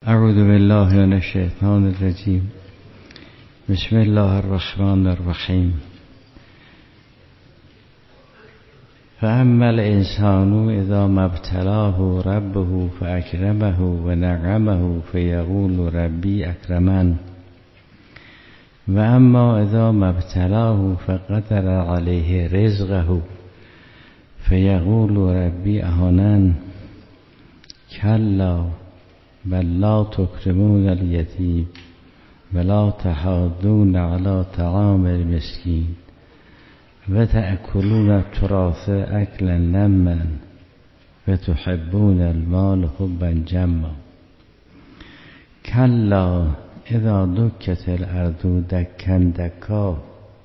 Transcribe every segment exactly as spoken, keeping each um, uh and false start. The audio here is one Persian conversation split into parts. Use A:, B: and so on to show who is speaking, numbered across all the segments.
A: اعوذ بالله من الشیطان الرجیم. بسم الله الرحمن الرحیم. فاما الانسان اذا ما ابتلاه ربه فاکرمه و نعمه فیقول ربی اکرمن و اما اذا ما ابتلاه فقدر علیه رزقه فیقول ربی اهانن کلا بل لا تکرمون الیتیم ولا تحاضون علی طعام المسکین و تأکلون التراث اکلا لما و تحبون المال حبا جما کلا اذا دکت الارض دکا دکا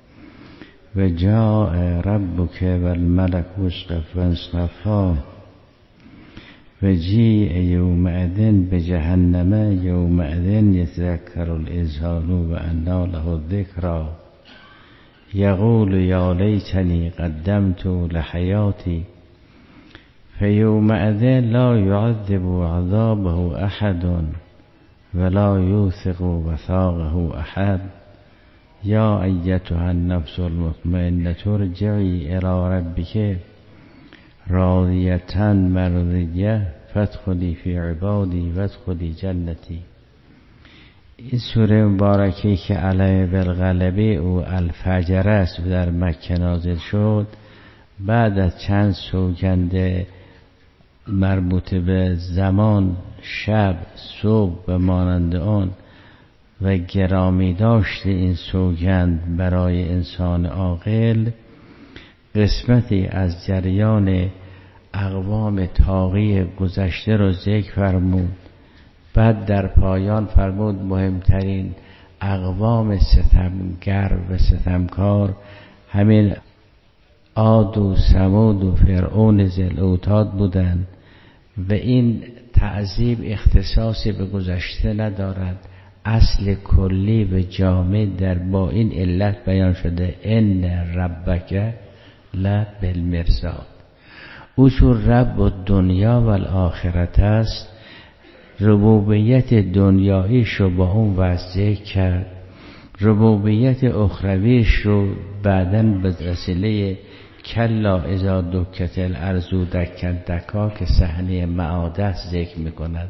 A: و جاء ربک والملک صفا صفا و جیء یومئذ بجهنم یومئذ یتذکر الانسان و انی له الذکری یقول یا لیتنی قدمت لحیاتی فیومئذ لا یعذب عذابه احد ولا یوثق وثاقه احد یا ایتها النفس المطمئنة ارجعی الی ربک راضیة مرضیة فادخلی فی عبادی وادخلی جنتی. این سوره مبارکه که علیه بالغلبه او الفجر است و در مکه نازل شد، بعد از چند سوگند مربوط به زمان، شب، صبح و مانند آن و گرامی داشت این سوگند برای انسان عاقل، قسمتی از جریان اقوام طاغی گذشته رو ذکر فرمود. بعد در پایان فرمود مهمترین اقوام ستمگر و ستمکار همین عاد و ثمود و فرعون ذی الاوتاد بودند و این تعذیب اختصاصی به گذشته ندارد، اصل کلی و جامع در با این علت بیان شده ان ربک لبالمرصاد. او چون رب و دنیا و الاخرت است، ربوبیت دنیاییش رو با اون وضع کرد، ربوبیت اخرویش رو بعداً به وسیله کلا اذا دکت الارض دکا دکا که صحنه معاد است ذکر میکند.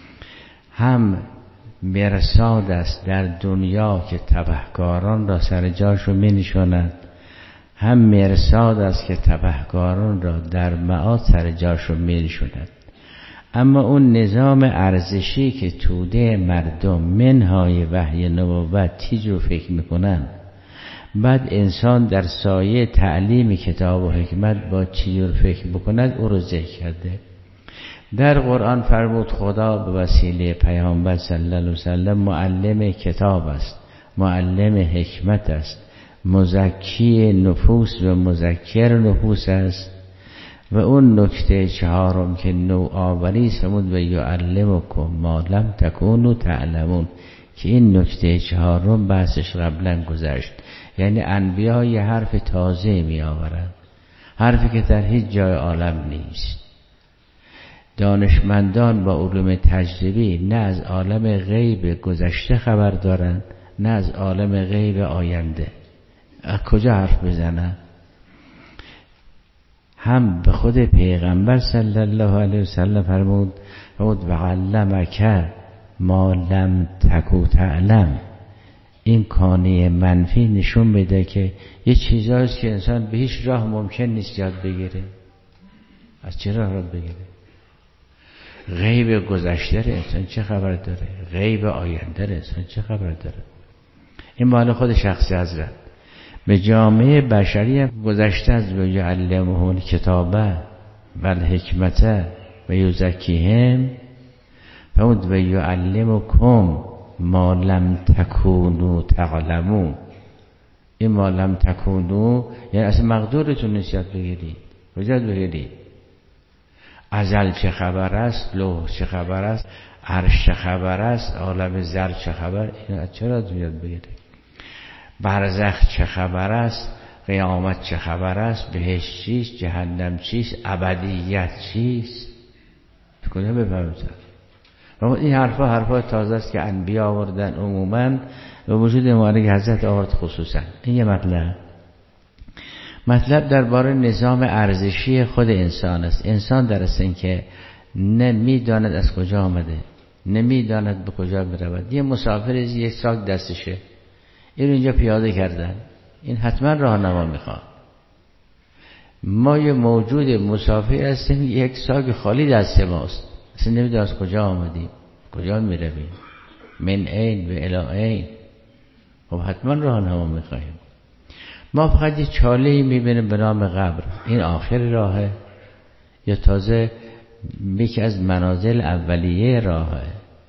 A: هم مرصاد است در دنیا که تبهکاران را سر جاشو می نشاند، هم مرصاد است که تبهکاران را در معاد سر جاشو می نشاند. اما اون نظام ارزشی که توده مردم منهای وحی نبوت چیز رو فکر میکنن، بعد انسان در سایه تعلیم کتاب و حکمت با چیز رو فکر بکند، او رو ذکر کرده. در قرآن فرمود خدا به وسیله پیامبر صلی الله علیه وسلم معلم کتاب است، معلم حکمت است، مزکی نفوس و مذکر نفوس است. و اون نکته چهارم که نوآوری فرمود و یعلمکم ما لم تکونوا تعلمون، که این نکته چهارم بحثش قبلا گذشت. یعنی انبیا یه حرف تازه می آورند، حرفی که در هیچ جای عالم نیست. دانشمندان با علوم تجربی نه از عالم غیب گذشته خبر دارند، نه از عالم غیب آینده. از کجا حرف بزنن؟ هم به خود پیغمبر صلی الله علیه وسلم فرمود فرمود و علمک ما لم تکو تعلم. این کانه منفی نشون میده که یه چیزایست که انسان به هیچ راه ممکن نیست یاد بگیره. از چه راه یاد بگیره؟ غیب گذشته رو انسان چه خبر داره؟ غیب آینده رو انسان چه خبر داره؟ این مال خود شخصی حضرت. به جامعه بشری گذشته از و یعلمهم الکتاب و الحکمت و یزکیهم فرمود و یعلمکم ما لم تکونوا تعلمون. این ما لم تکونوا یعنی اصلا مقدورتون نیست یاد بگیرید، یاد بگیرید ازل چه خبر است، لوح چه خبر است، عرش چه خبر است، عالم زر چه خبر، این چرا یاد بگیرید؟ برزخ چه خبر است، قیامت چه خبر است، بهشت چیست، جهنم چیست، ابدیت چیست، کجا بفهمید؟ این حرفا حرفا تازه است که انبیا آوردن عموما و وجود مبارک حضرت آورد خصوصا. این یه مطلب. مطلب درباره نظام ارزشی خود انسان است. انسان در اصل که نمیداند از کجا آمده، نمیداند به کجا برود. یه مسافر یک ساک دستشه، این اینجا پیاده کردن، این حتما راهنما میخواد. ما یه موجود مسافر هستیم، یک ساک خالی دست ماست، اصلا نمیدونم از کجا آمدیم، کجا میرویم، من این و الی این. خب حتما راهنما میخوایم. ما فقط یه چاله‌ای میبینیم به نام قبر، این آخر راهه یا تازه یکی از منازل اولیه راهه؟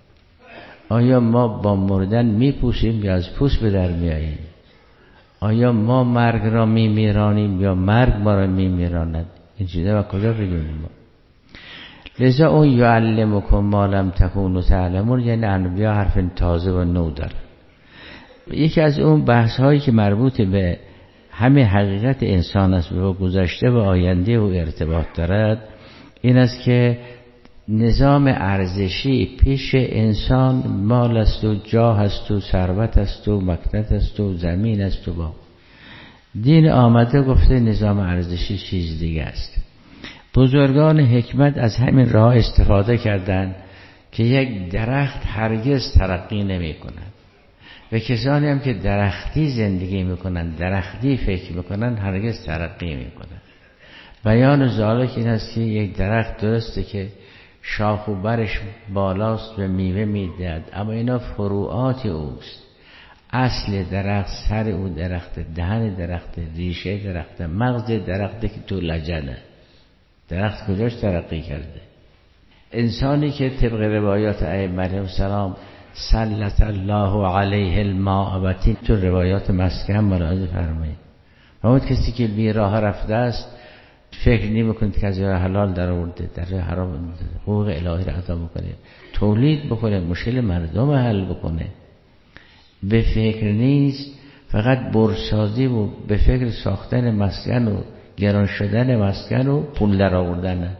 A: آیا ما با مردن میپوسیم یا از پوست به در میاییم؟ آیا ما مرگ را میمیرانیم یا مرگ ما را میمیراند؟ این چیزا با کجا بدونیم ما؟ لذا اون یعلمکم ما لم تکونوا تعلمون، یعنی انبیا حرف تازه و نو داره. یکی از اون بحث هایی که مربوط به همه حقیقت انسان است و گذشته و آینده و ارتباط دارد این است که نظام ارزشی پیش انسان مال است و جاه است و ثروت است و مکنت است و زمین است و با دین آمده گفته نظام ارزشی چیز دیگه است. بزرگان حکمت از همین راه استفاده کردند که یک درخت هرگز ترقی نمی کند و کسانی هم که درختی زندگی میکنن، درختی فکر میکنن، هرگز ترقی میکنن. بیان ذالک این است که یک درخت درسته که شاخ و برش بالاست و میوه میدهد، اما اینا فروعات اوست. اصل درخت سر او درخت، دهن درخت، ریشه درخت، مغز درخت که تو لجنه. درخت کجاش ترقی کرده؟ انسانی که طبق روایات ائمه علیهم السلام سلط الله علیه الماء و تین، تو روایات مسکن ملاحظه فرمایید. اما کسی که بی راه رفته است فکر نمی کنید که از راه حلال در آورده، در راه حرام حقوق الهی را ادا بکنه، تولید بکنه، مشکل مردم حل بکنه. به فکر نیست، فقط برسازی و به فکر ساختن مسکن و گران شدن مسکن و پول در آوردن.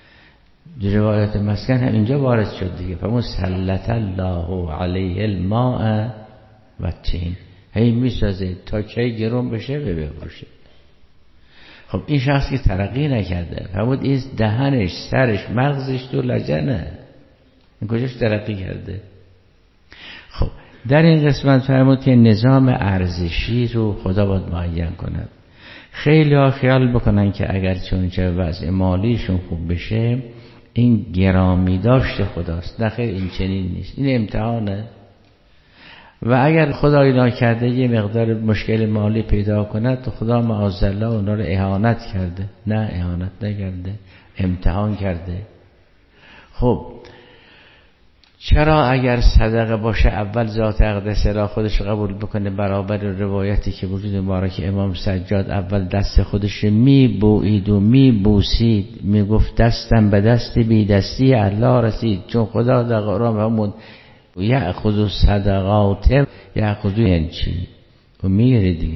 A: روایات مسکن هم اینجا وارد شد دیگه. فرمود سلط الله علیه الماء و تین، هی میسازه تا کی گرون بشه و بفروشه. خب این شخص که ترقی نکرده، فرمود این دهنش، سرش، مغزش تو لجنه، این کجاش ترقی کرده؟ خب در این قسمت فرمود که نظام ارزشی رو خدا باید معین کند. خیلی ها خیال بکنن که اگر چونچه وضع مالیشون خوب بشه این گرامی داشت خداست. نه خیر، این چنین نیست، این امتحانه. و اگر خدا اینا کرده یه مقدار مشکل مالی پیدا کند تو خدا معاذالله اونا رو اهانت کرده. نه، اهانت نکرده، امتحان کرده. خب چرا اگر صدقه باشه اول ذات اقدس را خودش قبول بکنه، برابر روایتی که وجود مبارک امام سجاد اول دست خودش می بوید و می بوسید، می گفت دستم به دست بی دستی الله رسید، چون خدا در قرآن فرمود یأخذ صدقات یأخذ ینچی و میگیره دیگه.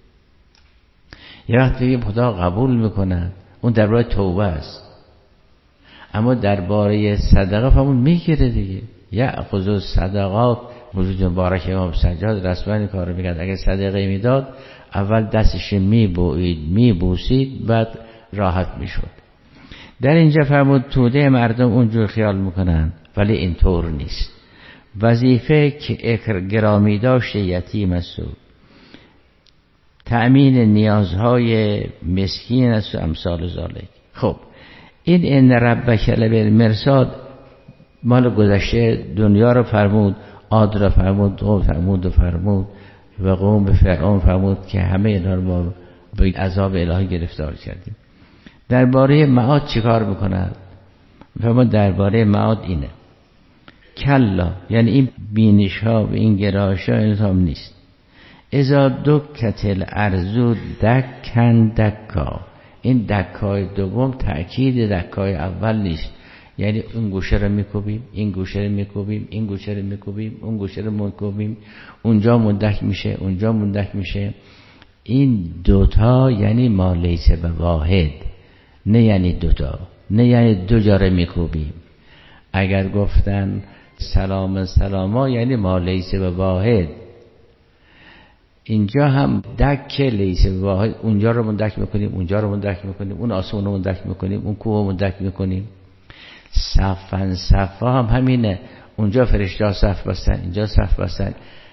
A: یه وقت دیگه خدا قبول میکنه، اون درباره توبه است، اما درباره صدقه فرمود میگیره دیگه. یأخذ صدقات، وجود مبارک امام سجاد رسما این کارو میکرد. اگه صدقه میداد اول دستش میبوید میبوسید، بعد راحت میشد. در اینجا فرمود توده مردم اونجور خیال میکنن، ولی اینطور نیست. وظیفه که گرامی داشت یتیم است و تأمین نیازهای مسکین است و امثال ذالک. خب این ان ربک لبالمرصاد مال گذشته دنیا رو فرمود، عاد رو فرمود، قوم فرمود و فرمود و قوم فرعون فرمود که همه اینا رو ما به عذاب الهی گرفتار کردیم. درباره معاد چیکار میکنند؟ فرمود درباره معاد اینه کلا، یعنی این بینش ها و این گرایش ها این هم نیست. اذا دکت الارض دکن دکا، این دکای دوم تأکید دکای اول نیست، یعنی اون گوشه رو میکوبیم، این گوشه رو میکوبیم، این گوشه رو میکوبیم، اون گوشه رو میکوبیم، اونجا مندک میشه، اونجا مندک میشه. این دوتا یعنی ما لیس به واحد، نه یعنی دوتا، نه یعنی دو جا رو میکوبیم. اگر گفتن سلام سلاما یعنی ما لیس به واحد. اینجا هم دک لیس به واحد، اونجا رو مندک میکنیم، اونجا رو مندک میکنیم، اون آسمون رو مندک میکنیم، اون کوه رو مندک میکنیم. صفن صفا هم همینه، اونجا فرشته ها صف بستن، اینجا صف بستن.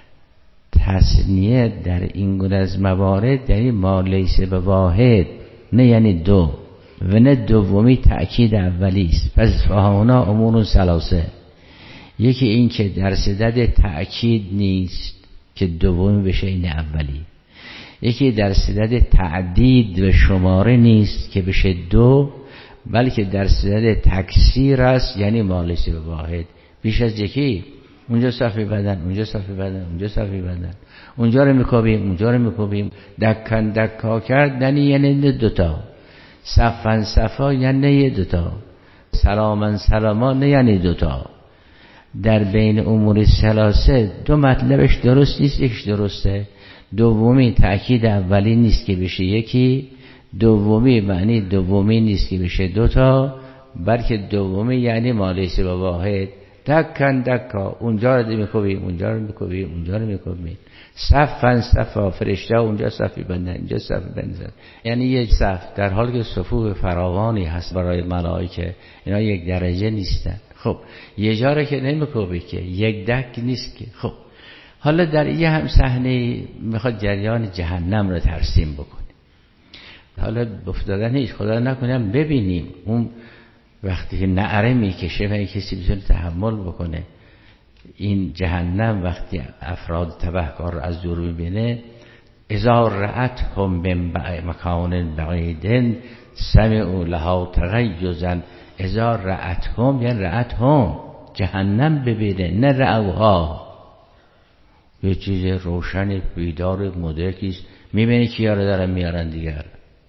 A: تثنیه در این گونه از موارد یعنی ما لیس به واحد، نه یعنی دو، و نه دومی تأکید اولی است. پس فهانا امور ثلاثه، یکی این که در صدد تأکید نیست که دومی بشه این اولی، یکی در صدد تعدید و شماره نیست که بشه دو، بلکه در صدد تکثیر است یعنی ما لیس به واحد. بیش از یکی، اونجا صفی بدن، اونجا صفی بدن، اونجا صفی بدن، اونجا رو میکوبیم، اونجا رو میکوبیم. دکن دکا کردن یعنی دوتا، صفن صفا یعنی دوتا، سلامن سلاما یعنی دوتا. در بین امور ثلاثه دو مطلبش درست نیست، یکیش درسته. دومی تأکید اولی نیست که بشه یکی، دومی معنی دومی نیست که بشه دوتا، بلکه دومی یعنی ما لیس به واحد. دکن دکا، اونجا رو میکوبیم، اونجا رو میکوبیم، اونجا رو میکوبیم. صفن صفا، فرشته اونجا صفی بندن، اینجا صفی بندن، یعنی یک صف، در حالی که صفوف فراوانی هست برای ملائکه، اینا یک درجه نیستن. خب یه جا رو که نمیکوبی که، یک دک نیست که. خب حالا در یه هم صحنه میخواد جریان جهنم رو ترسیم بکنه. حالا افتادن نیست، خدا نکنم ببینیم اون وقتی که نعره میکشه و این کسی بتونه تحمل بکنه این جهنم، وقتی افراد تبهکار رو از دور میبینه، اذا رأتهم من مکان بعید سمعوا لها تغیظا. اذا رأتهم یعنی رأتهم، جهنم ببینه، نه رأوها. یه چیز روشن بیدار مدرکیست، میبینی کیا رو دارن میارن دیگر.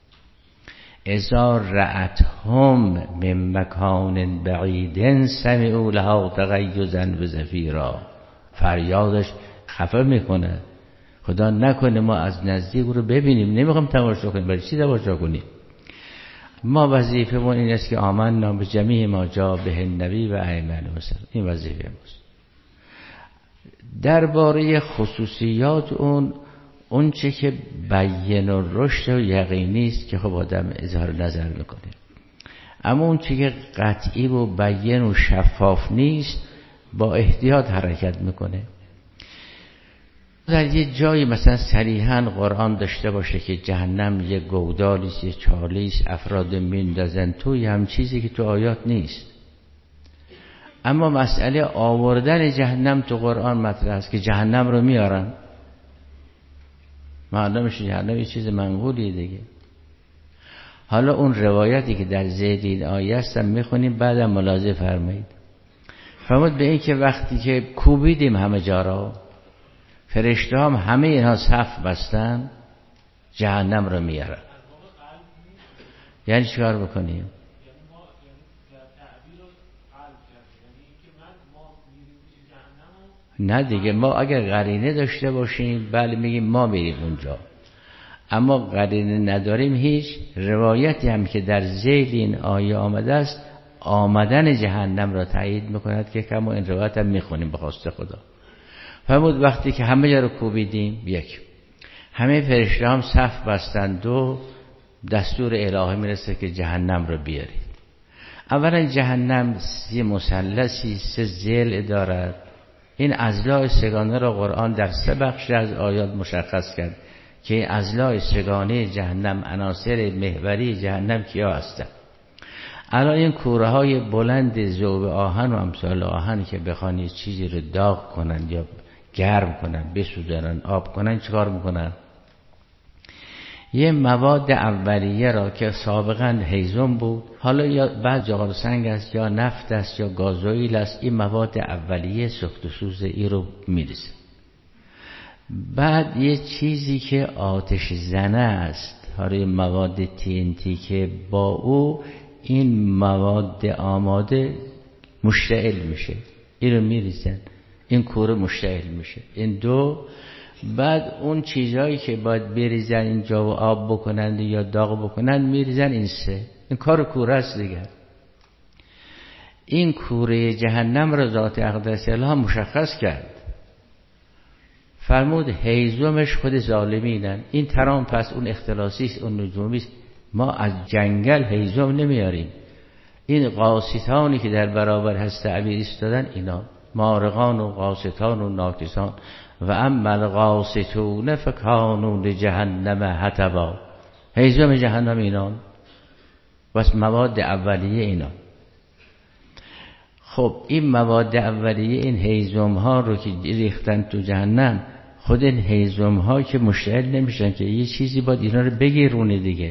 A: اذا رأتهم من مکان بعید سمعوا لها تغیظا و زفیرا، فریادش خفه میکنه. خدا نکنه ما از نزدیک رو ببینیم، نمیخوام تماشا کنیم، برای چی تماشا کنیم؟ ما وظیفمون این است که آمنا به جمیع ما جاء به النبی و آمنا مثلا، این وظیفه ماست. درباره خصوصیات اون اون چه که بیان و رشد و یقینی است که خب آدم اظهار نظر میکنه، اما اون چه که قطعی و بیان و شفاف نیست با احتیاط حرکت میکنه. در یه جایی مثلا صریحاً قرآن داشته باشه که جهنم یه گودالیست، یه چالیست، افراد میندازن توی، هم چیزی که تو آیات نیست. اما مسئله آوردن جهنم تو قرآن مطرح است که جهنم رو میارن، معلومش جهنم یه چیز منقولیه دیگه. حالا اون روایتی که در ذیل این آیه هستم میخونیم، بعدم ملاحظه فرمایید. فرمود به این که وقتی که کوبیدیم همه جا را، فرشته هم همه اینها صف بستن، جهنم رو میارن. یعنی چیکار بکنیم؟ نه دیگه، ما اگر قرینه داشته باشیم بله میگیم ما میریم اونجا، اما قرینه نداریم، هیچ روایتی هم که در ذیل این آیه آمده است آمدن جهنم را تایید میکند که کما این روایت هم میخونیم به خواست خدا. فرمود وقتی که همه جا رو کوبیدیم، یک، همه فرشته هم صف بستند و دستور الهی میرسه که جهنم رو بیارید. اولا جهنم یه مثلثی، سه ضلع دارد. این اضلاع سگانه را قرآن در سه بخش از آیات مشخص کرد که اضلاع سگانه جهنم، عناصر محوری جهنم کیا هستند. الان این کوره های بلند ذوب آهن و امثال آهن که بخوان یه چیزی رو داغ کنن یا گرم کنن، بسوزنن، آب کنن، چیکار میکنن؟ یه مواد اولیه را که سابقا هیزم بود، حالا یا بعد جغل سنگ است یا نفت است یا گازوئیل است، این مواد اولیه سوخت و سوز ای رو میرسه. بعد یه چیزی که آتش زنه است، حالا مواد تی ان تی که با او این مواد آماده مشتعل میشه، این رو میریزن، این کوره مشتعل میشه. این دو. بعد اون چیزهایی که باید بریزن اینجا و آب بکنند یا داغ بکنند میریزن، این سه. این کار کوره است دیگه. این کوره جهنم را ذات اقدس الله مشخص کرد، فرمود هیزمش خود ظالمینن. این ترام پس اون اختلاسیست، اون نجومیست. ما از جنگل هیزم نمیاریم. این قاسطانی که در برابر هست تعبیر ایستادن، اینا مارغان و قاسطان و ناکسان. و اما القاسطون فکانوا لجهنم حطبا. هیزم جهنم اینا، بس مواد اولیه اینا. خب این مواد اولیه این هیزم ها رو که ریختن تو جهنم، خود این هیزم ها که مشتعل نمیشن که یه چیزی باید اینا رو بگیرونه دیگه.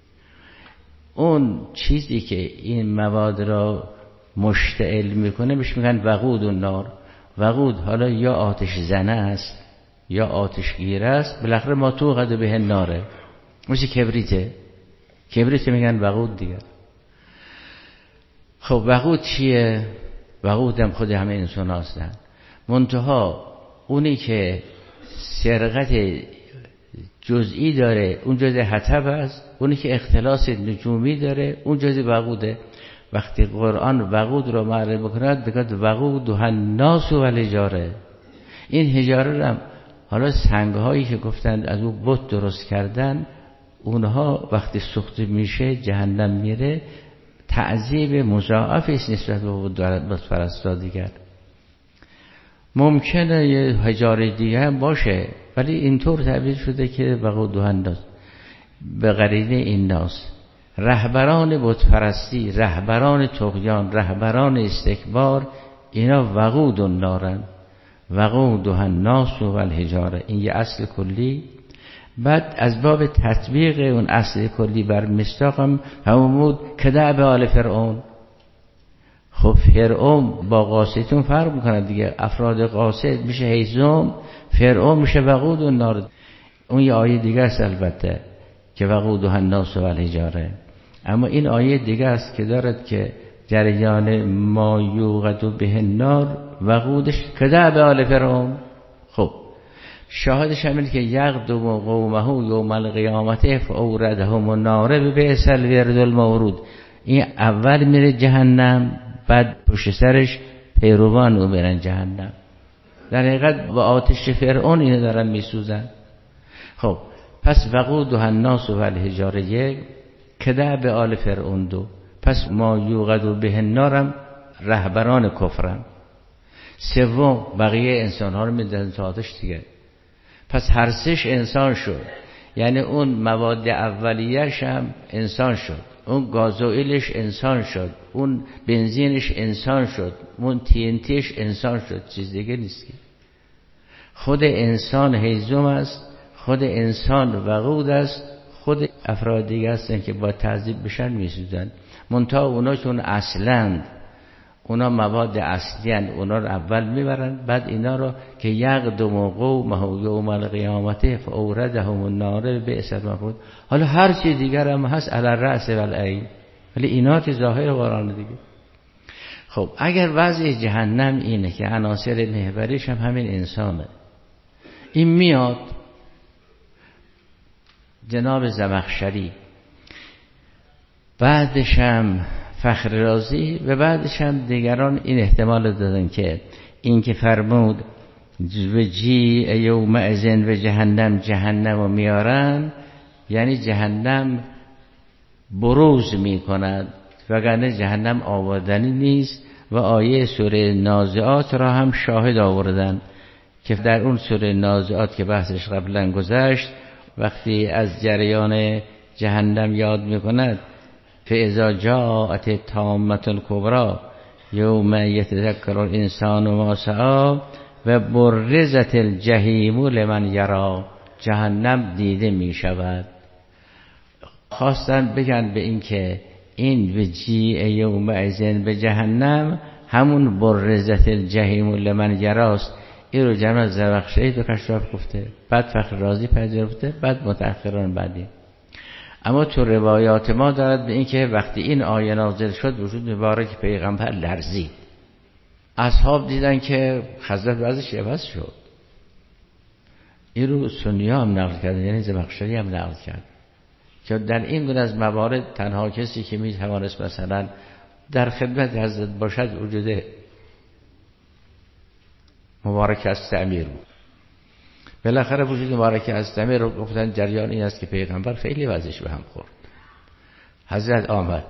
A: اون چیزی که این مواد را مشتعل میکنه بهش میگن وقود و نار. وقود حالا یا آتش زنه است یا آتش گیره است، بالاخره ما تو قد به ناره، مثل کبریته. کبریت میگن وقود دیگه. خب وقود چیه؟ وقود هم خود همه انسان هستن، منتها اونی که سرقت جزئی داره اون جزء حطب است، اونی که اختلاس نجومی داره اون جزء وقوده. وقتی قرآن وقود رو معرفی بکند بگد وقود و الناس و الحجاره. این حجاره هم حالا سنگ هایی که گفتند از اون بت درست کردن، اونها وقتی سوخته میشه جهنم میره، تعذیب مضاعفی است نسبت به بت پرستا دیگر. ممکنه یه حجاره دیگه هم باشه ولی اینطور تعبیر شده که وقود و الناس به قرینه این ناس، رهبران بت پرستی، رهبران طغیان، رهبران استکبار، اینا وقود النارن. وقود و الناس و الحجاره. این یه اصل کلی. بعد از باب تطبیق اون اصل کلی بر مصداقم همون بود که دعب آل فرعون. خب فرعون با قاسطون فرق میکنه دیگه. افراد قاسط میشه هیزم، فرعون میشه وقود النار. اون یه آیه دیگه است البته که وقود و الناس و الحجاره. اما این آیه دیگه است که دارد که جریان ما یوقد به النار وقودش که دعب آل فرعون. خب شاهدش همینه که یقدم قومه یوم القیامت فاوردهم النار ببئس الورد المورود. این اول میره جهنم، بعد پشت سرش پیروان او برن جهنم. در حقیقت با آتش فرعون اینو دارن میسوزن. خب پس وقود و الناس و الحجاره یک، که دعب آل فرعون دو. پس ما یوقد به النارم رهبران کفرن. سوم بقیه انسان ها رو میدن تو آتش دیگه. پس هر سش انسان شد، یعنی اون مواد اولیه‌ش هم انسان شد، اون گازوئیلش انسان شد، اون بنزینش انسان شد، اون تی ان تیش انسان شد، چیز دیگه نیست که. خود انسان هیزم است، خود انسان وقود است، خود افراد دیگه هستن که با تعذیب بشن میسوزن. منتها اونا چون اصلند، اونا مواد اصلی هستند، اونا رو اول میبرن، بعد اینا رو که یقدم قومه یوم القیامت فاوردهم النار بئس المورود. حالا هر چی دیگر هم هست علی الرأس و العین، ولی اینا که ظاهر قرآن دیگه. خب اگر وضع جهنم اینه که عناصر محوریش هم همین انسانه، این میاد جناب زمخشری، بعدش هم فخر رازی و بعدش هم دیگران این احتمال دادن که این که فرمود و جی یوم ازن و جهنم، جهنم رو میارن یعنی جهنم بروز میکند، وگرنه جهنم آوردنی نیست. و آیه سوره نازعات را هم شاهد آوردن که در اون سوره نازعات که بحثش قبلا گذشت، وقتی از جریان جهنم یاد میکند فاذا جاءت الطامة الکبری یوم یتذکر الانسان ما سعی و برزت الجحیم لمن یری. جهنم دیده می شود. خواستن بگن به این که این و جی یوم ازن به جهنم همون برزت الجحیم لمن یراست. این رو جناب زمخشری تو کشاف گفته، بعد فخر رازی پذیرفته، بعد متأخران بعدی. اما تو روایات ما دارد به این که وقتی این آیه نازل شد وجود مبارک پیغمبر لرزید. اصحاب دیدن که حضرت وضعش عوض شد. این رو سنی ها هم نقل کردن، یعنی زمخشری هم نقل کرد که در این گونه از موارد تنها کسی که می توانست مثلا
B: در خدمت حضرت باشد وجود مبارک الضمیر بود. بالاخره وجود مبارک الضمیر رو گفتن جریان این است که پیغمبر خیلی وضعش به هم خورد. حضرت آمد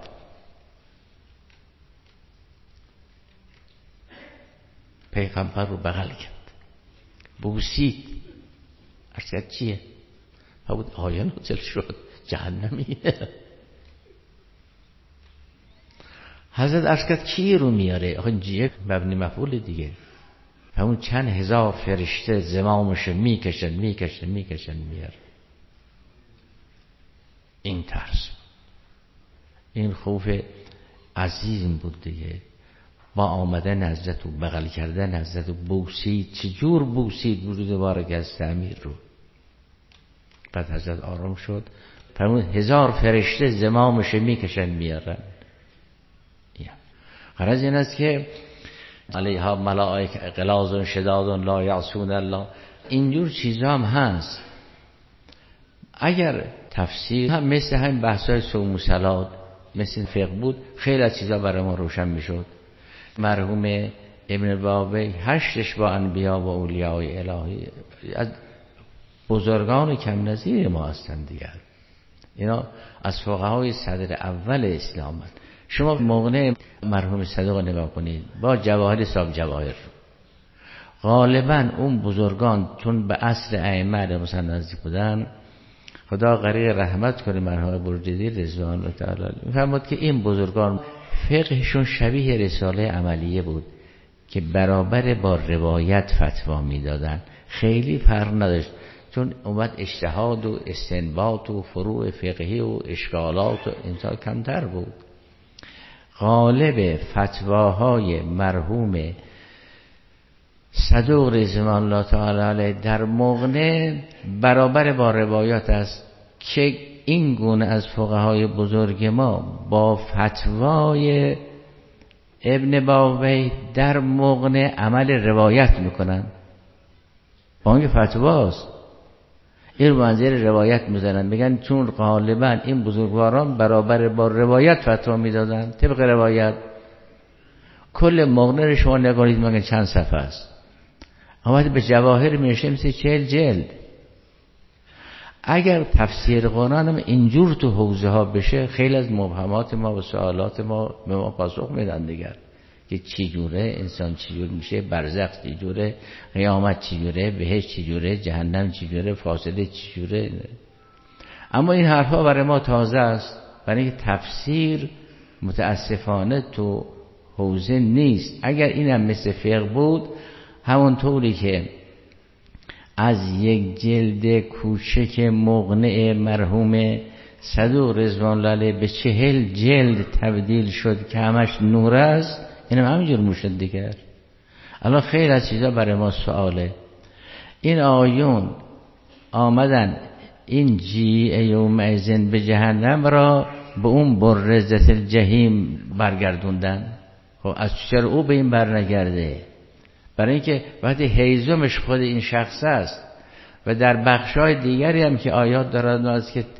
B: پیغمبر رو بغل کرد، بوسید، ارشد چیه؟ بود آیان نازل شد جهنمیه. حضرت ارشد کی رو میاره؟ آخه جیه مبنی مفعول دیگه. همون چند هزار فرشته زمامش میکشن میکشن میکشن میاره. این ترس، این خوف عظیم بود دیگه. با آمدن حضرت و بغل کردن حضرت و بوسید، چجور بوسید وجود مبارک الضمیر رو. بعد حضرت آرام شد، فرمود هزار فرشته زمامش میکشن میارن. غرض این است که علیها ملائک غلاظ شداد لا یعصون الله، اینجور چیزا هم هست. اگر تفسیر هم مثل همین بحثای صوم و صلات مثل فقه بود، خیلی از چیزا برای ما روشن میشد. مرحوم ابن بابی هشتش با انبیا و اولیاء الهی از بزرگان کم نظیر ما هستند دیگر. اینا از فقهای صدر اول اسلام هست. شما مغنی مرحوم صدوق نگاه کنید با جواهر صاحب جواهر، غالبا اون بزرگان چون به اصل ائمه مثلا نزدیک بودن، خدا غریق رحمت کنه مرحوم بروجردی رضوان الله تعالی میفرماد که این بزرگان فقهشون شبیه رساله عملیه بود که برابر با روایت فتوا میدادن، خیلی فرق نداشت، چون اومد اجتهاد و استنباط و فروع فقهی و اشکالات و اینطور کمتر بود. غالب فتواهای مرحوم صدوق رضوان الله تعالی علیه در مغنی برابر با روایات است که این گونه از فقهای بزرگ ما با فتوای ابن بابی در مغنی عمل روایت میکنن. با اینکه فتواست این منظر روایت میزنن، میگن چون غالبا این بزرگواران برابر با روایت فتوا میدادن طبق روایت. کل مغنی رو شما نگارید میگن چند صفحه است، اما به جواهر میشه مثل چهل جلد. اگر تفسیر قرآن هم اینجور تو حوزه ها بشه، خیلی از مبهمات ما و سوالات ما به ما پاسخ میدن دیگر، که چی جوره انسان چی جور میشه، برزخ چی جوره، قیامت چی جوره، بهشت چی جوره، جهنم چی جوره، فاصله چی جوره. اما این حرفا برای ما تازه است، برای اینکه تفسیر متاسفانه تو حوزه نیست. اگر اینم مثل فقه بود، همون طوری که از یک جلد کوچک مغنی مرحوم صدوق رضوان الله علیه به چهل جلد تبدیل شد که همش نور است، اینم همینجور موشد دیگر. الان خیلی از چیزا برای ما سواله. این آیون آمدن این جیع یوم ایزن به جهنم را به اون برزت الجحیم برگردوندن. خب از چرا او به این برنگرده؟ برای اینکه وقتی هیزمش خود این شخص است و در بخشای دیگری هم که آیات دارد از که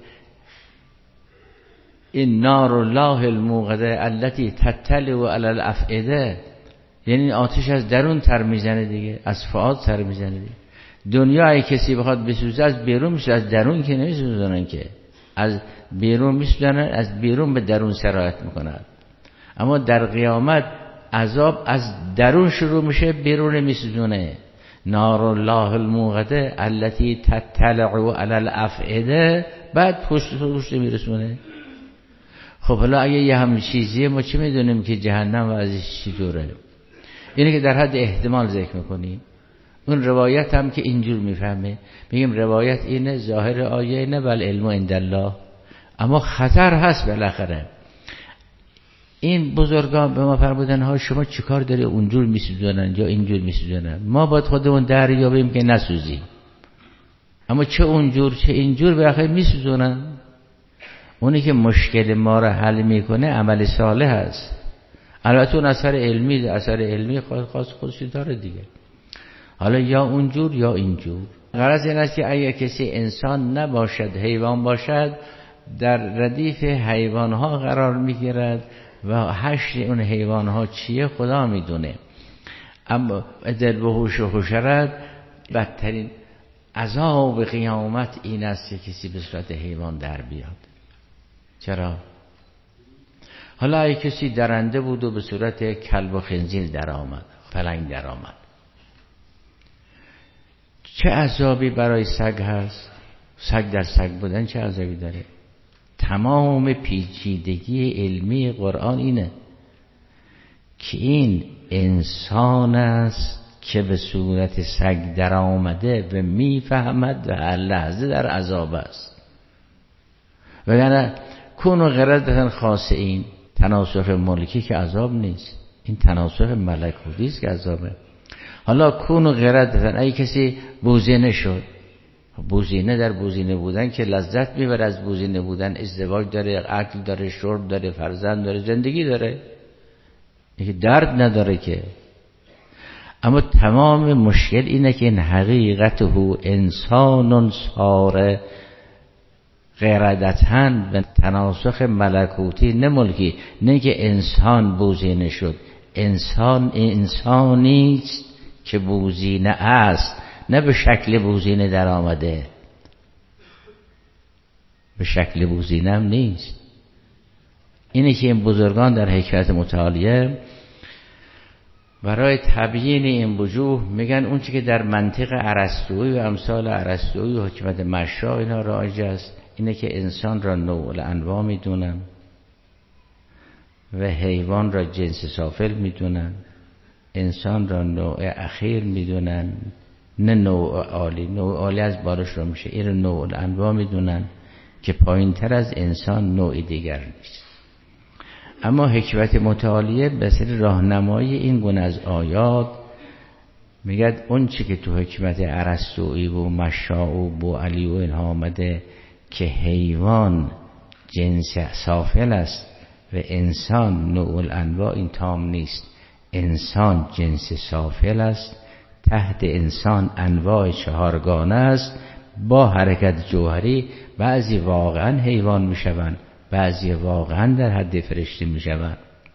B: این نار الله الموقده التي تطلع علی الافئده، یعنی آتش از درون تر میزنه دیگه، از فؤاد تر میزنه دیگه. دنیای کسی بخواد بسوزه از بیرون میشه، از درون که نمیسوزونن که، از بیرون میسوزونن، از بیرون به درون سرایت میکنن. اما در قیامت عذاب از درون شروع میشه، بیرون میسوزونه. نار الله الموقده التي تطلع علی الافئده، بعد پشت پشت میرسونه. خب حالا اگه یه همین چیزیه، ما چی میدونیم که جهنم و ازش چی دوره؟ اینه که در حد احتمال ذکر میکنیم. اون روایت هم که اینجور میفهمه، میگیم روایت اینه، ظاهر آیه اینه، بل علم عند الله، اما خطر هست بالاخره. این بزرگان به ما فرمودن ها شما چیکار داری اونجور میسوزونن یا اینجور میسوزونن؟ ما باید خودمون دریابیم که نسوزیم. اما چه اونجور چه اینجور بالاخره میسوزونن. اونی که مشکل ما را حل میکنه عمل صالح است. البته اون اثر علمی اثر علمی خاص خودش داره دیگه. حالا یا اونجور یا اینجور. غرض این است که اگر کسی انسان نباشد حیوان باشد، در ردیف حیوانها قرار میگیرد و حشر اون حیوان ها چیه خدا میدونه. اما دل و هوش و حشرت بدترین عذاب قیامت این است که کسی به صورت حیوان در بیاد. چرا؟ حالا اگه کسی درنده بود و به صورت کلب و خنزیر در آمد، پلنگ در آمد، چه عذابی برای سگ هست؟ سگ در سگ بودن چه عذابی داره؟ تمام پیچیدگی علمی قرآن اینه که این انسان است که به صورت سگ در آمده و میفهمد و هر لحظه در عذاب است. وگرنه کون و غرض خاص این تناسخ ملکی که عذاب نیست، این تناسخ ملکوتی است که عذابه. حالا کون و غرض ای کسی بوزینه شد، بوزینه در بوزینه بودن که لذت میبره از بوزینه بودن، ازدواج داره، عقل داره، شرب داره، فرزند داره، زندگی داره، اینکه درد نداره که. اما تمام مشکل اینه که این حقیقته انسان صار غیردتن به تناسخ ملکوتی نه ملکی، نه که انسان بوزینه شد. انسان انسانیست که بوزینه است، نه به شکل بوزینه در آمده، به شکل بوزینه هم نیست. اینه که این بزرگان در حکمت متعالیه برای تبیین این وجوه میگن اون چی که در منطق ارسطویی و امثال ارسطویی و حکمت مشا اینا رایج است، اینه که انسان را نوع الانواع میدونن و حیوان را جنس سافل میدونن، انسان را نوع اخیر میدونن، نه نوع عالی. نوع عالی از بالش را میشه، این را نوع الانواع میدونن که پایین تر از انسان نوع دیگر نیست. اما حکمت متعالیه به سر راهنمایی این گونه از آیات میگه اون چی که تو حکمت ارسطویی و مشا و بوعلی و اینها آمده که حیوان جنس سافل است و انسان نوع الانواع، این تام نیست. انسان جنس سافل است، تحت انسان انواع چهارگانه است، با حرکت جوهری بعضی واقعا حیوان میشوند، بعضی واقعا در حد فرشته میشوند،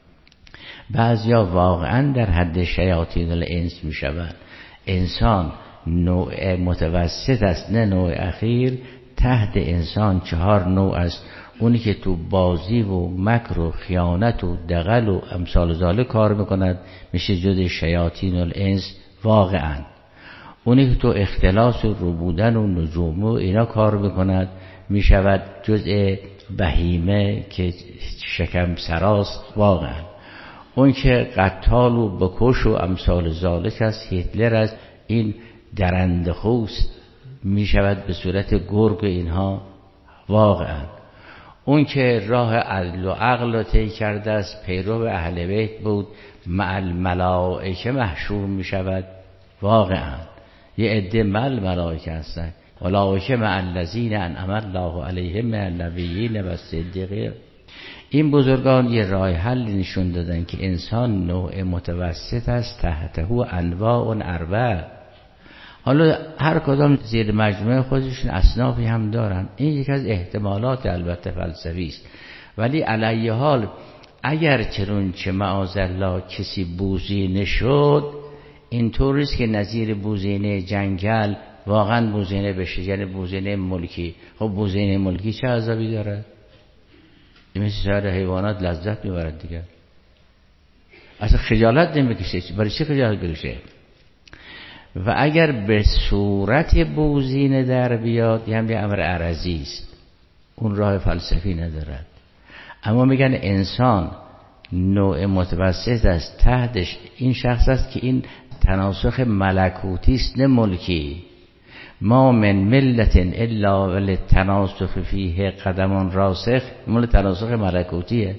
B: بعضی واقعا در حد شیاطین الانس میشوند. انسان نوع متوسط است، نه نوع اخیر. تحت انسان چهار نوع است، اونی که تو بازی و مکر و خیانت و دغل و امثال ذالک کار میکند میشه جز شیاطین الانس واقعا. اونی که تو اختلاس و ربودن و نجوم و اینا کار میکند میشود جزء بهیمه که شکم سراست واقعا. اون که قتال و بکش و امثال ذالک است، هیتلر است، این درنده خوست میشود به صورت گرگ اینها واقعا. اون که راه عدل و عقل طی کرده است، پیرو اهل بیت بود، مع الملائکه محشور میشود واقعا. یه عده مع الملائکه هستن، ملائکه مع الذین انعم الله علیهم من النبیین و الصدیقین. این بزرگان یه راه حل نشون دادن که انسان نوع متوسط است، تحته انواع اربع. حالا هر کدام زیر مجموعه خودشون اصنافی هم دارن، این یک از احتمالات البته فلسفی است. ولی علیه حال اگر چرون چه معاذالله کسی بوزینه شد، اینطور است که نظیر بوزینه جنگل واقعا بوزینه بشه، یعنی بوزینه ملکی. خب بوزینه ملکی چه عذابی داره؟ این مثل سایر حیوانات لذت میبرد دیگه، اصلا خجالت نمیکشه. برای چه خجالت بکشه؟ و اگر به صورت بوزینه در بیاد یعنی به امر عرضی است، اون راه فلسفی ندارد. اما میگن انسان نوع متوسط است، تحتش این شخص است که این تناسخ ملکوتی است نه ملکی. ما من ملت الا وللتناسخ فیه قدم راسخ، مال تناسخ ملکوتیه.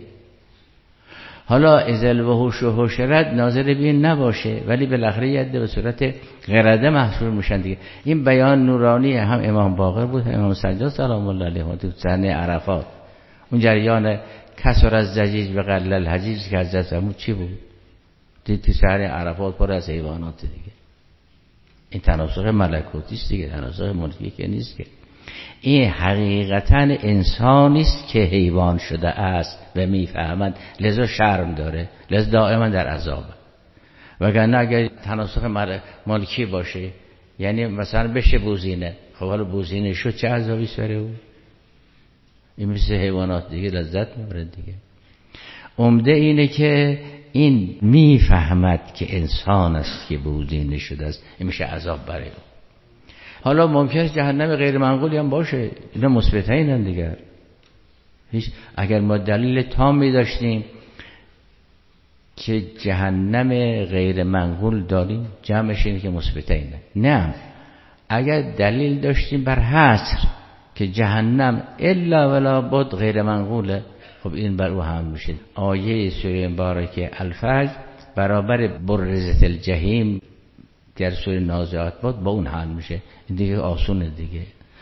B: حالا ازل و هوش و حشرت ناظر بین نباشه، ولی بالاخره یه عده به صورت غرده محصول میشن دیگه. این بیان نورانی هم امام باقر بود، هم امام سجاد سلام الله علیه تو صحنه عرفات. اون جریان کسر از زجیج به قلل الحجیج که حضرت فرمود چی بود؟ دید تو صحنه عرفات پر از حیوانات دیگه. این تناسخ ملکوتی است دیگه، تناسخ ملکی که نیست که. این حقیقتا انسانی است که حیوان شده است و میفهمد، لذا شرم داره، لذا دائما در عذاب. وگرنه اگر تناسخ مالکی باشه، یعنی مثلا بشه بوزینه، خب حالا بوزینه شد چه عذابی سره او؟ این مثل حیوانات دیگه لذت میبره دیگه. عمده اینه که این میفهمد که انسان است که بوزینه شده است، این میشه عذاب برای او. حالا ممکنه جهنم غیر منقولی هم باشه، اینا مثبتینن دیگر. هیچ اگر ما دلیل تامی داشتیم که جهنم غیر منقول داریم، جمعش اینه که مثبتینه. نه، اگر دلیل داشتیم بر حصر که جهنم الا ولا بد غیر منقوله، خب این بر او هم میشه. آیه سوره مبارکه الفجر برابر برزت الجحیم در سوره نازعات بود، با اون حل میشه. این دیگه آسونه دیگه.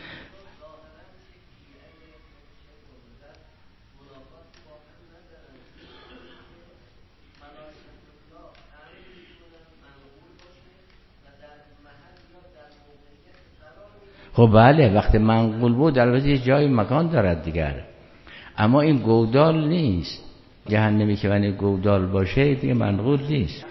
B: خب بله، وقتی منقول بود البته یه جای مکان دارد دیگر، اما این گودال نیست. جهنمی که من گودال باشه دیگه منقول نیست.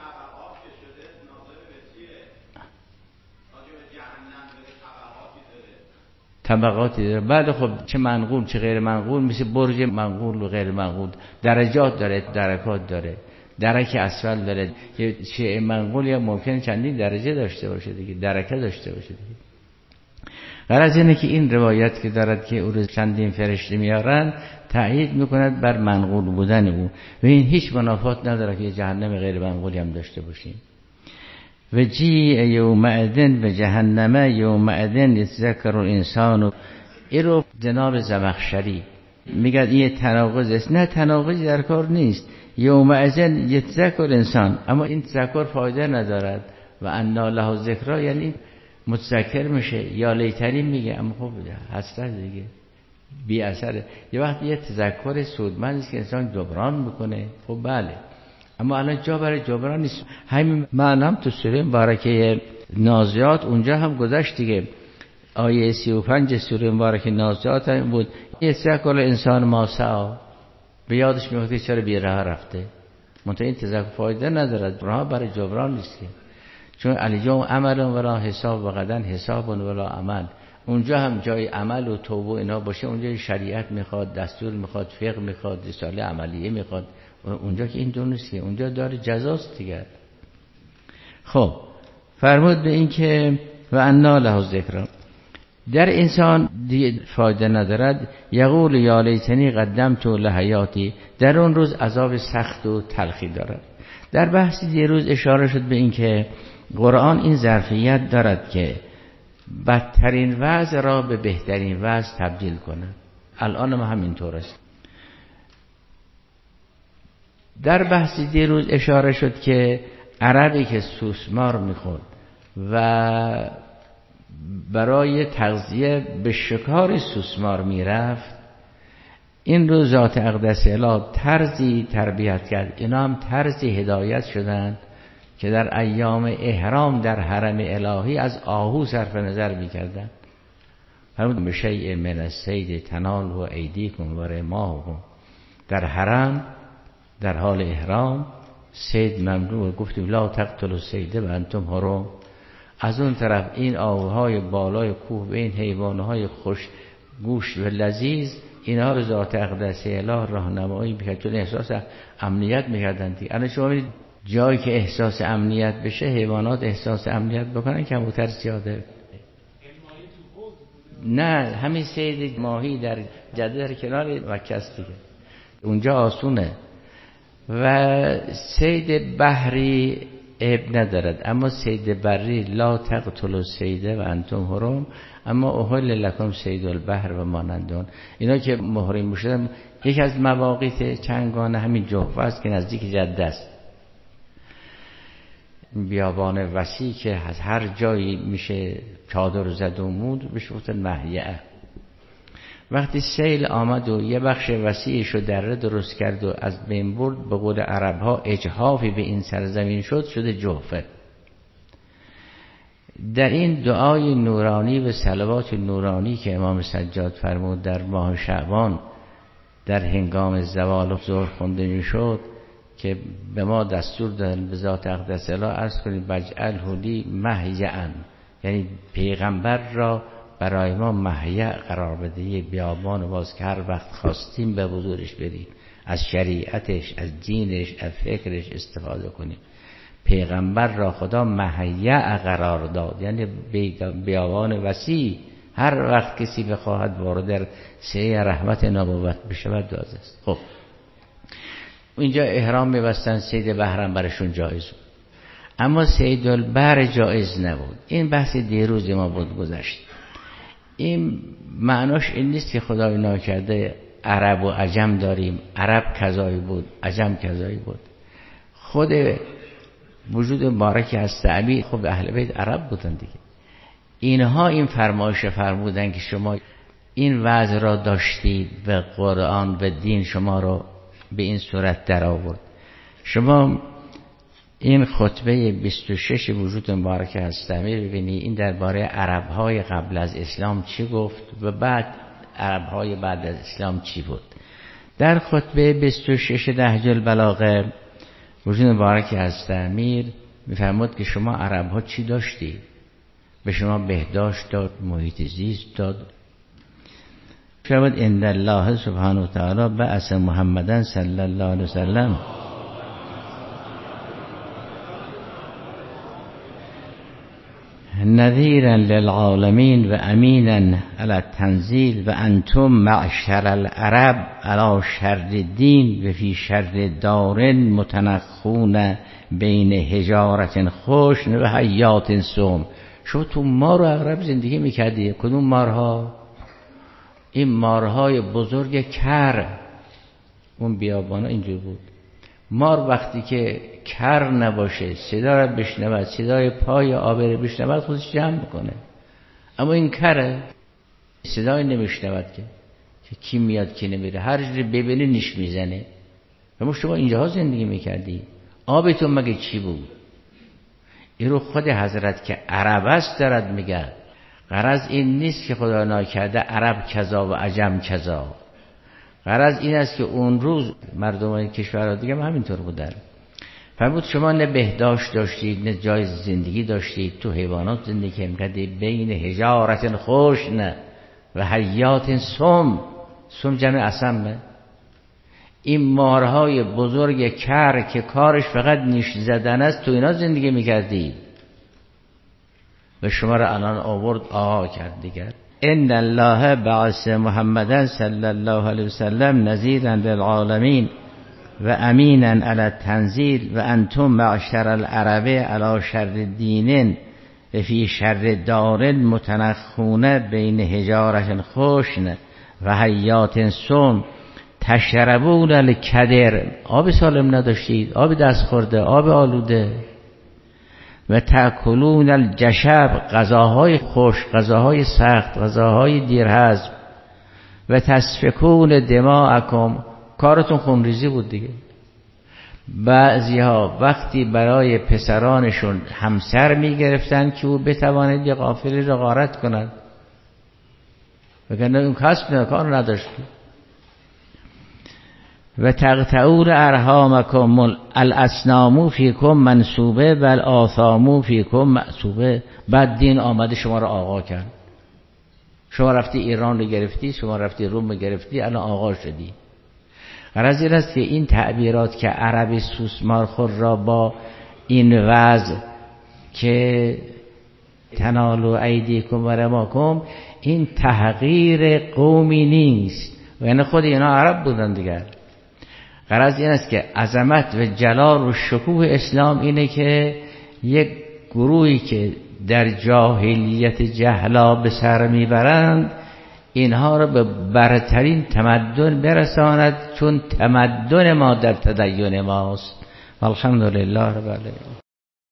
B: طبقاتی داره. بعد خب چه منقول چه غیر منقول، مثل برج منقول و غیر منقول درجات داره، درکات داره. درک اسفل داره. چه منقول یا ممکن چندین درجه داشته باشه دیگه، درکه داشته باشه دیگه. غرض اینه که این روایت که دارد که او رو چندین فرشته میارن تأیید میکند بر منقول بودن او، و این هیچ منافات نداره که جهنم غیر منقولی هم داشته باشیم. و جیء یومئذ به جهنم یومئذ یتذکر الانسان. این رو جناب زمخشری میگه این تناقض است. نه، تناقضی در کار نیست. یومئذ یتذکر الانسان، اما این تذکر فایده ندارد. و انا له ذکر، یعنی متذکر میشه. یا لیتنی میگه، اما خب حسرت دیگه، بی اثره. یه وقت یه تذکر سودمند است که انسان جبران میکنه، خب بله، اما الان جا برای جبران نیست. همین معنی تو سوره مبارکه نازعات اونجا هم گذشت دیگه. آیه سی و پنج سوره مبارکه نازعات هم بود، یتذکر الانسان ما سعی. به یادش میاد که چرا بی راه رفته. منتها این تذکر فایده ندارد، راه برای جبران نیست که، چون الیوم عمل ولا حساب و غدا حساب ولا عمل. اونجا هم جای عمل و توبه اینا باشه، اونجا شریعت میخواد، دستور میخواد، فقه میخواد، رساله عملیه میخواد. اونجا که این دو نیست، اونجا داره جزاست دیگر. خب فرمود به این که و انا له ذکر. در انسان دیگه فایده ندارد. یقول یا لیتنی قدمت لحیاتی، در اون روز عذاب سخت و تلخی دارد. در بحثی دیروز اشاره شد به این که قرآن این ظرفیت دارد که بدترین وضع را به بهترین وضع تبدیل کند. الان هم همینطور است. در بحثی دیروز اشاره شد که عربی که سوسمار میخورد و برای تغذیه به شکار سوسمار میرفت، این رو ذات اقدس اله طرزی تربیت کرد. اینا هم طرزی هدایت شدند که در ایام احرام در حرم الهی از آهو صرف نظر میکردن. فرمود بشیء من الصید تناله ایدیکم و رماحکم. در حرم در حال احرام صید ممنوع، گفتیم لا تقتلوا الصید و انتم حرم. از اون طرف این آهوهای بالای کوه و این حیوانهای خوش گوشت و لذیذ، اینها رو ذات اقدس اله راهنمایی میکرد، چون احساس امنیت میکردن. الان شما ببینید جایی که احساس امنیت بشه، حیوانات احساس امنیت بکنن، کمتر زیاده. نه، همین صید ماهی در جده در کنار مکه است دیگه، اونجا آسونه. و صید بحری عیب ندارد، اما صید بری لا تقتلوا الصید و انتم حرم، اما احل لکم صید البحر و مانندون. اینا که محرم میشدن، یکی از مواقیت چنگانه همین جحفه است که نزدیک جده است. بیابان وسیع که از هر جایی میشه چادر زد و مود، بهش گفتن محیعه. وقتی سیل آمد و یه بخش وسیعش رو دره درست کرد و از بین برد، به قول عرب ها اجحافی به این سرزمین شد، شده جحفه. در این دعای نورانی و صلوات نورانی که امام سجاد فرمود در ماه شعبان در هنگام زوال و ظهر خونده میشد که به ما دستور دادن به ذات اقدس الله عرض کنید بجعله لی محیعا، یعنی پیغمبر را برای ما محیع قرار بده، یه بیابان باز که هر وقت خواستیم به حضورش بریم، از شریعتش، از دینش، از فکرش استفاده کنیم. پیغمبر را خدا محیع قرار داد، یعنی بیابان وسیع، هر وقت کسی بخواهد وارد در سعی رحمت نبوت بشود داز است. خب اینجا احرام میبستن، صید بحرم برشون جایز بود، اما صید البحر جایز نبود. این بحث دیروز ما بود گذشت. این معناش این نیست که خدای ناکرده عرب و عجم داریم، عرب کذایی بود، عجم کذایی بود. خود وجود مبارکی از تعبیر خب اهل بیت عرب بودن دیگه. اینها این فرمایش فرمودن که شما این وضع را داشتید و قرآن و دین شما را به این صورت در آورد. شما این خطبه بیست و شش وجود مبارک هستمی ببینید، این درباره عرب‌های قبل از اسلام چی گفت و بعد عرب‌های بعد از اسلام چی بود. در خطبه بیست و شش نهج البلاغه وجود مبارک هستمی میفرمود که شما عرب‌ها چی داشتید؟ به شما بهداشت داد، محیط زیست داد. فرمود ان الله سبحانه و تعالی بعث محمدن صلی الله علیه وسلم نذیرا للعالمین و امینا علی التنزیل و انتم معشر العرب علی شر الدین و فی شر دار متنخون بین حجارت خشن و حیات سم. شما تو مار و عقرب زندگی میکردی. کدوم مارها؟ این مارهای بزرگ کر، اون بیابانا اینجور بود. مار وقتی که کر نباشه، صدا را بشنود، صدای پای آبر بشنود، خودش جمع میکنه. اما این کره صدای نمیشنود که که کی میاد کی نمیره، هر جوری ببینی نیش میزنه. اما شما اینجاها زندگی میکردی، آبتون مگه چی بود؟ این رو خود حضرت که عرب است دارد میگه. غرض این نیست که خدا ناکرده عرب کذا و عجم کذا. غرض این است که اون روز مردمان کشورها دیگه همینطور بودن. فرمود شما نه بهداشت داشتید، نه جای زندگی داشتید، تو حیوانات زندگی می‌کردید، بین حجارت خشن و حیات سم. سم جمع اسمه. این مارهای بزرگ کر که کارش فقط نیش زدن است، تو اینا زندگی می‌کردید و شما را الان آورد آها کرد دیگر. ان الله بعث محمدن صلی الله علیه وسلم نذیرا للعالمین و امینا علی التنزیل و انتم معشر العرب علی شر الدین و فی شر دار متنخون بین حجارت خشن و حیات سم تشربون الکدر. آب سالم نداشتید، آب دست خورده، آب آلوده. و تأکلون الجشب، غذاهای خشک، غذاهای سخت، غذاهای دیرهضم. و تسفکون دماءکم، کارتون خونریزی بود دیگه. بعضی ها وقتی برای پسرانشون همسر می گرفتن که او بتواند یه قافله را غارت کند، وگرنه اون کسب نه، کار نداشت. و تقطعون ارحامکم الاسنام فیکم منصوبه و الاثام فیکم معصوبه. بعد دین آمده شما را آقا کرد. شما رفتی ایران رو گرفتی، شما رفتی روم رو گرفتی، الان آقا شدی. غرض این است که این تعبیرات که عربی سوسمارخور را با این وضع که تنالو ایدیکم و رماکم، این تحقیر قومی نیست و یعنی خود اینا عرب بودن دیگر. غرض این است که عظمت و جلال و شکوه اسلام اینه که یک گروهی که در جاهلیت جهلا به سر میبرند، اینها را به برترین تمدن برساند، چون تمدن ما در تدین ماست. الحمدلله رب العالمین.